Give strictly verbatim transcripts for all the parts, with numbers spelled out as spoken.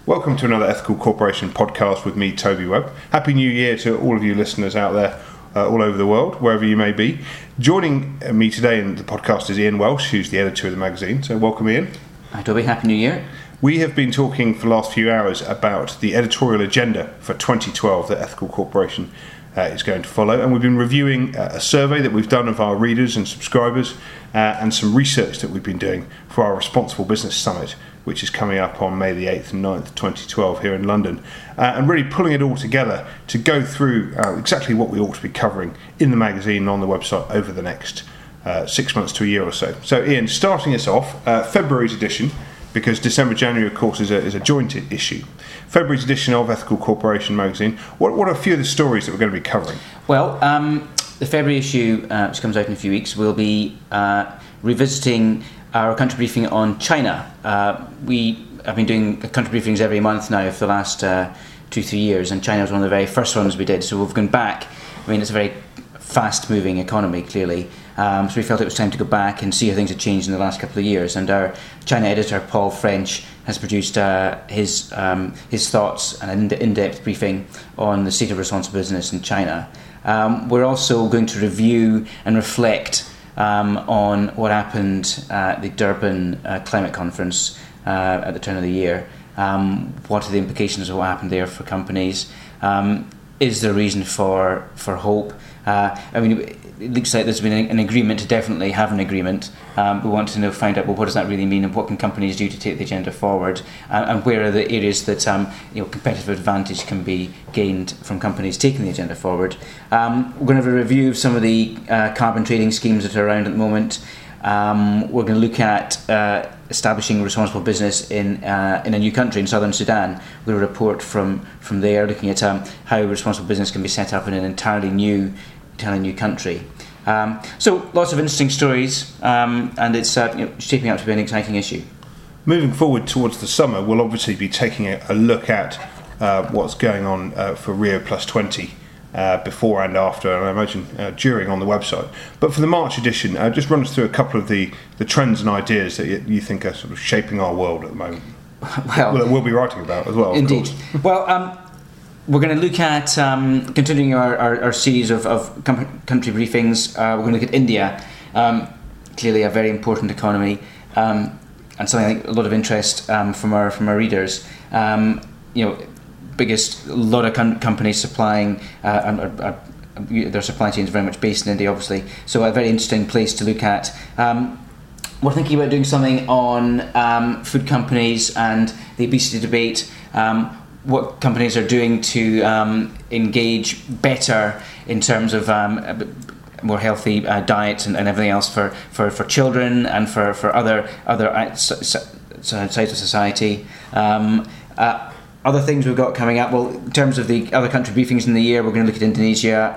Welcome to another Ethical Corporation podcast with me, Toby Webb. Happy New Year to all of you listeners out there uh, all over the world, wherever you may be. Joining me today in the podcast is Ian Welsh, who's the editor of the magazine. So welcome, Ian. Hi, Toby. Happy New Year. We have been talking for the last few hours about the editorial agenda for twenty twelve that Ethical Corporation uh, is going to follow, and we've been reviewing uh, a survey that we've done of our readers and subscribers uh, and some research that we've been doing for our Responsible Business Summit, which is coming up on May the eighth and ninth, twenty twelve here in London, uh, and really pulling it all together to go through uh, exactly what we ought to be covering in the magazine and on the website over the next uh, six months to a year or so. So Ian, starting us off, uh, February's edition, because December, January, of course, is a, is a joint issue. February's edition of Ethical Corporation magazine, what, what are a few of the stories that we're going to be covering? Well, um, the February issue, uh, which comes out in a few weeks, will be uh, revisiting our country briefing on China. Uh, we have been doing country briefings every month now for the last uh, two, three years, and China was one of the very first ones we did, so we've gone back. I mean, it's a very fast-moving economy, clearly, um, so we felt it was time to go back and see how things have changed in the last couple of years, and our China editor, Paul French, has produced uh, his um, his thoughts and an in-depth briefing on the state of responsible business in China. Um, we're also going to review and reflect Um, on what happened at the Durban uh, Climate Conference uh, at the turn of the year. Um, what are the implications of what happened there for companies? Um, is there reason for for hope? Uh, I mean, it looks like there's been an agreement to definitely have an agreement. Um, we want to know, find out, well, what does that really mean, and what can companies do to take the agenda forward, uh, and where are the areas that um, you know, competitive advantage can be gained from companies taking the agenda forward. Um, we're going to have a review of some of the uh, carbon trading schemes that are around at the moment. Um, we're going to look at uh, establishing responsible business in uh, in a new country, in southern Sudan. We'll have a report from, from there looking at um, how responsible business can be set up in an entirely new, entirely new country. Um, so lots of interesting stories, um, and it's uh, you know, shaping up to be an exciting issue. Moving forward towards the summer, we'll obviously be taking a, a look at uh, what's going on uh, for Rio Plus twenty uh, before and after, and I imagine uh, during on the website. But for the March edition, uh, just run us through a couple of the, the trends and ideas that you, you think are sort of shaping our world at the moment. Well, well we'll be writing about as well. Indeed. Of course. Well. Um, We're going to look at, um, continuing our, our, our series of, of com- country briefings, uh, we're going to look at India, um, clearly a very important economy, um, and something I think a lot of interest um, from our from our readers. Um, you know, biggest, a lot of com- companies supplying, uh, are, are, their supply chain is very much based in India, obviously, so a very interesting place to look at. Um, we're thinking about doing something on um, food companies and the obesity debate. Um, what companies are doing to um, engage better in terms of um, more healthy uh, diets and, and everything else for, for, for children and for, for other other sides of society. Um, uh, other things we've got coming up, well, in terms of the other country briefings in the year, we're going to look at Indonesia,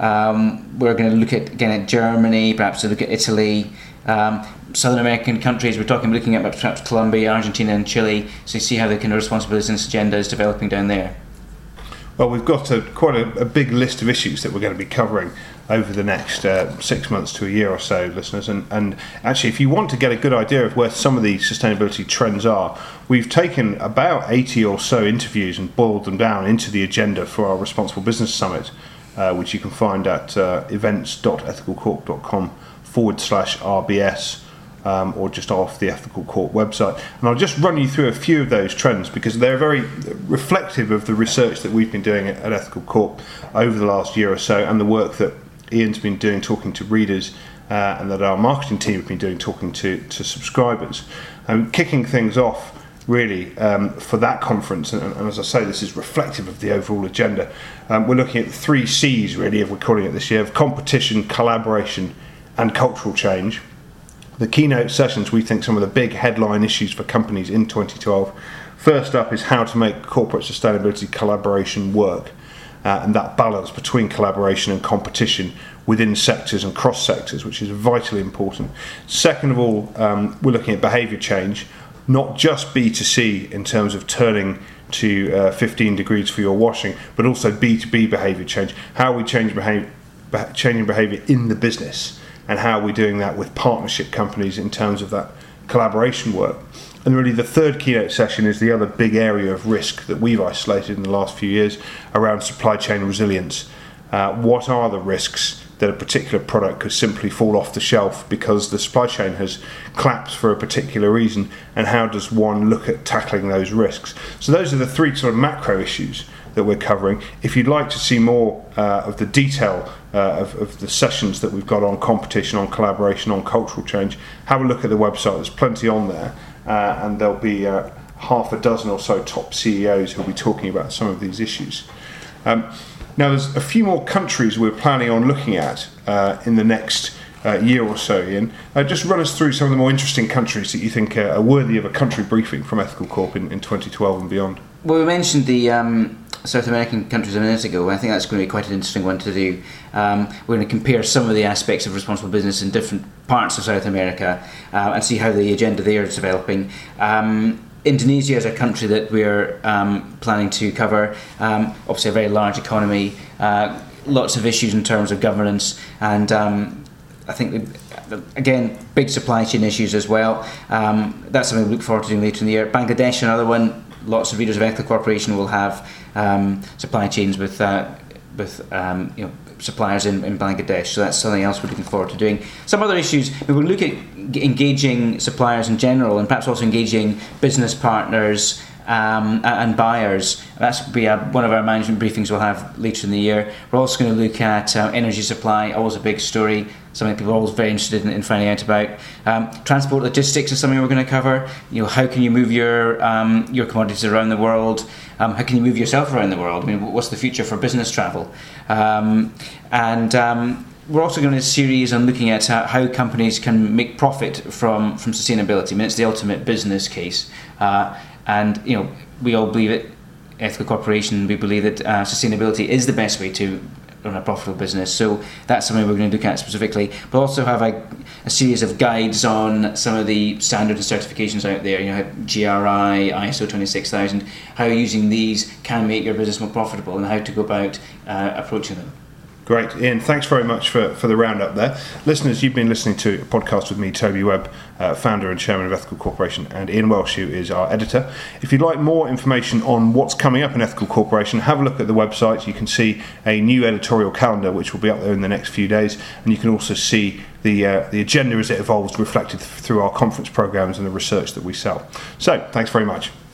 um, we're going to look at, again, at Germany, perhaps to look at Italy, um, Southern American countries. We're talking, looking at perhaps Colombia, Argentina and Chile, so you see how the kind of responsible business agenda is developing down there. Well, we've got a, quite a, a big list of issues that we're going to be covering over the next uh, six months to a year or so, listeners. And, and actually, if you want to get a good idea of where some of the sustainability trends are, we've taken about eighty or so interviews and boiled them down into the agenda for our Responsible Business Summit, uh, which you can find at uh, events.ethicalcorp.com forward slash RBS. Um, or just off the Ethical Corp website. And I'll just run you through a few of those trends because they're very reflective of the research that we've been doing at, at Ethical Corp over the last year or so, and the work that Ian's been doing talking to readers uh, and that our marketing team have been doing talking to, to subscribers. Um, kicking things off really um, for that conference, and, and as I say, this is reflective of the overall agenda. Um, we're looking at the three C's really, if we're calling it this year, of competition, collaboration and cultural change. The keynote sessions, we think, some of the big headline issues for companies in twenty twelve. First up is how to make corporate sustainability collaboration work, uh, and that balance between collaboration and competition within sectors and cross sectors, which is vitally important. Second of all, um, we're looking at behaviour change, not just B two C in terms of turning to uh, fifteen degrees for your washing, but also B two B behaviour change, how we change behaviour, changing behaviour in the business, and how we're doing that with partnership companies in terms of that collaboration work. And really the third keynote session is the other big area of risk that we've isolated in the last few years around supply chain resilience. Uh, what are the risks that a particular product could simply fall off the shelf because the supply chain has collapsed for a particular reason, and how does one look at tackling those risks? So those are the three sort of macro issues that we're covering. If you'd like to see more uh, of the detail uh, of, of the sessions that we've got on competition, on collaboration, on cultural change, have a look at the website. There's plenty on there, uh, and there'll be uh, half a dozen or so top C E Os who'll be talking about some of these issues. Um, Now, there's a few more countries we're planning on looking at uh, in the next uh, year or so, Ian. Uh, just run us through some of the more interesting countries that you think uh, are worthy of a country briefing from Ethical Corp in, in twenty twelve and beyond. Well, we mentioned the um, South American countries a minute ago. I think that's going to be quite an interesting one to do. Um, we're going to compare some of the aspects of responsible business in different parts of South America uh, and see how the agenda there is developing. Um, Indonesia is a country that we're um, planning to cover. Um, obviously a very large economy, uh, lots of issues in terms of governance, and um, I think, again, big supply chain issues as well. Um, that's something we look forward to doing later in the year. Bangladesh, another one. Lots of readers of Ethical Corporation will have um, supply chains with, uh, with um, you know, suppliers in, in Bangladesh, so that's something else we're looking forward to doing. Some other issues, we will look at engaging suppliers in general, and perhaps also engaging business partners um, and buyers. That's will be a, one of our management briefings we'll have later in the year. We're also going to look at uh, energy supply, always a big story, something people are always very interested in, in finding out about. Um, transport logistics is something we're going to cover. You know, how can you move your um, your commodities around the world? Um, how can you move yourself around the world? I mean, what's the future for business travel? Um, and um, we're also going to do a series on looking at how, how companies can make profit from, from sustainability. I mean, it's the ultimate business case. Uh, and, you know, we all believe it, Ethical Corporation, we believe that uh, sustainability is the best way to run a profitable business. So that's something we're going to look at specifically. But also have a, a series of guides on some of the standards and certifications out there. You know, G R I, I S O twenty-six thousand, how using these can make your business more profitable and how to go about uh, approaching them. Great. Ian, thanks very much for, for the roundup there. Listeners, you've been listening to a podcast with me, Toby Webb, uh, founder and chairman of Ethical Corporation, and Ian Welsh, who is our editor. If you'd like more information on what's coming up in Ethical Corporation, have a look at the website. You can see a new editorial calendar, which will be up there in the next few days, and you can also see the, uh, the agenda as it evolves reflected through our conference programs and the research that we sell. So, thanks very much.